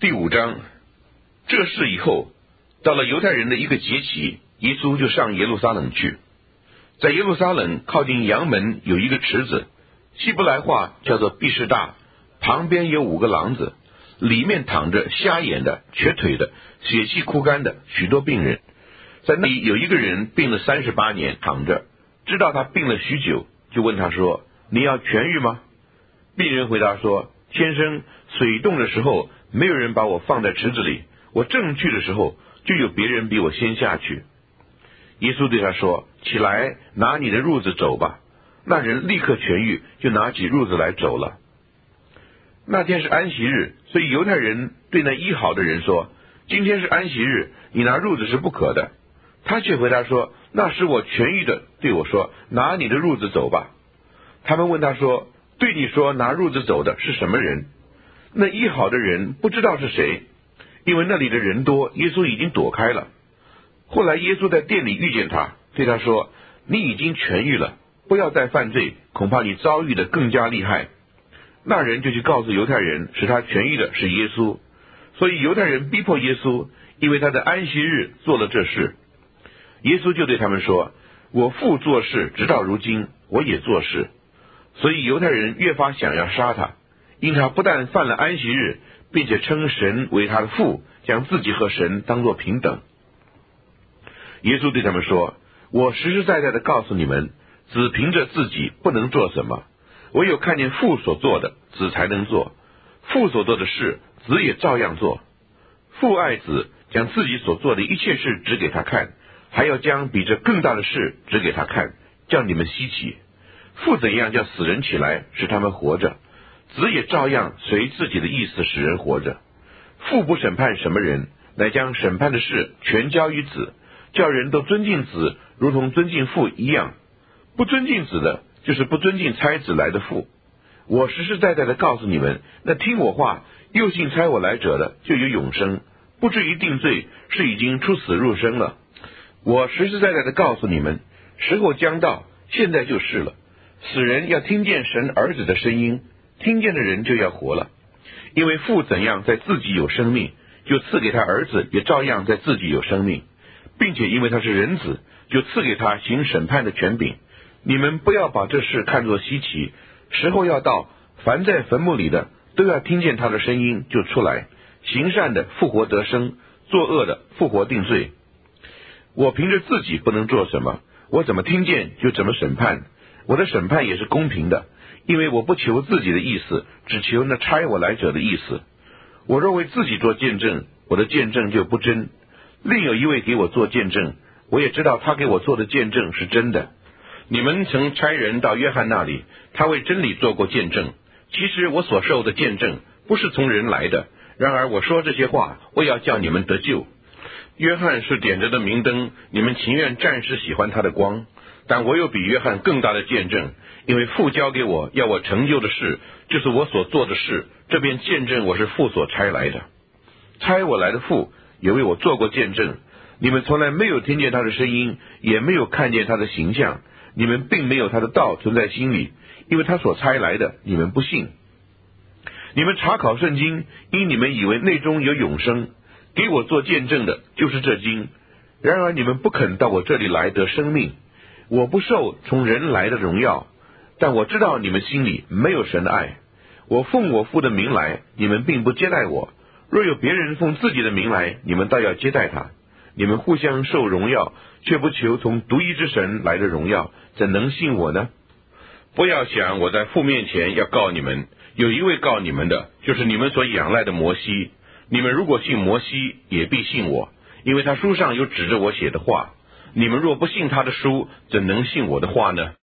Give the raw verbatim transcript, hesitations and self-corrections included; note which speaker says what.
Speaker 1: 第五章，这事以后，到了犹太人的一个节期，耶稣就上耶路撒冷去。在耶路撒冷靠近阳门有一个池子，希伯来话叫做毕士大，旁边有五个廊子，里面躺着瞎眼的、瘸腿的、血气枯干的许多病人。在那里有一个人病了三十八年，躺着，知道他病了许久，就问他说：你要痊愈吗？病人回答说：先生，水动的时候没有人把我放在池子里，我正去的时候就有别人比我先下去。耶稣对他说：起来，拿你的褥子走吧。那人立刻痊愈，就拿起褥子来走了。那天是安息日，所以犹太人对那医好的人说：今天是安息日，你拿褥子是不可的。他却回答说：那使我痊愈的对我说：拿你的褥子走吧。他们问他说：对你说拿褥子走的是什么人？那医好的人不知道是谁，因为那里的人多，耶稣已经躲开了。后来耶稣在店里遇见他，对他说：你已经痊愈了，不要再犯罪，恐怕你遭遇的更加厉害。那人就去告诉犹太人，使他痊愈的是耶稣。所以犹太人逼迫耶稣，因为他在安息日做了这事。耶稣就对他们说：我父做事直到如今，我也做事。所以犹太人越发想要杀他，因他不但犯了安息日，并且称神为他的父，将自己和神当作平等。耶稣对他们说：我实实在在的告诉你们，子凭着自己不能做什么，唯有看见父所做的，子才能做。父所做的事，子也照样做。父爱子，将自己所做的一切事指给他看，还要将比这更大的事指给他看，叫你们稀奇。父怎样叫死人起来，使他们活着，子也照样随自己的意思使人活着。父不审判什么人，乃将审判的事全交于子，叫人都尊敬子，如同尊敬父一样。不尊敬子的，就是不尊敬差子来的父。我实实在在的告诉你们，那听我话又信差我来者的，就有永生，不至于定罪，是已经出死入生了。我实实在在的告诉你们，时候将到，现在就是了。死人要听见神儿子的声音，听见的人就要活了。因为父怎样在自己有生命，就赐给他儿子也照样在自己有生命，并且因为他是人子，就赐给他行审判的权柄。你们不要把这事看作稀奇，时候要到，凡在坟墓里的都要听见他的声音就出来，行善的复活得生，作恶的复活定罪。我凭着自己不能做什么，我怎么听见就怎么审判。我的审判也是公平的，因为我不求自己的意思，只求那差我来者的意思。我若为自己做见证，我的见证就不真。另有一位给我做见证，我也知道他给我做的见证是真的。你们曾差人到约翰那里，他为真理做过见证。其实我所受的见证不是从人来的，然而我说这些话，为要叫你们得救。约翰是点着的明灯，你们情愿暂时喜欢他的光，但我有比约翰更大的见证，因为父交给我要我成就的事，就是我所做的事，这便见证我是父所差来的。差我来的父也为我做过见证，你们从来没有听见他的声音，也没有看见他的形象，你们并没有他的道存在心里，因为他所差来的你们不信。你们查考圣经，因你们以为内中有永生，给我做见证的就是这经。然而你们不肯到我这里来得生命。我不受从人来的荣耀，但我知道你们心里没有神的爱。我奉我父的名来，你们并不接待我。若有别人奉自己的名来，你们倒要接待他。你们互相受荣耀，却不求从独一之神来的荣耀，怎能信我呢？不要想我在父面前要告你们，有一位告你们的，就是你们所仰赖的摩西。你们如果信摩西，也必信我，因为他书上有指着我写的话。你们若不信他的书，怎能信我的话呢？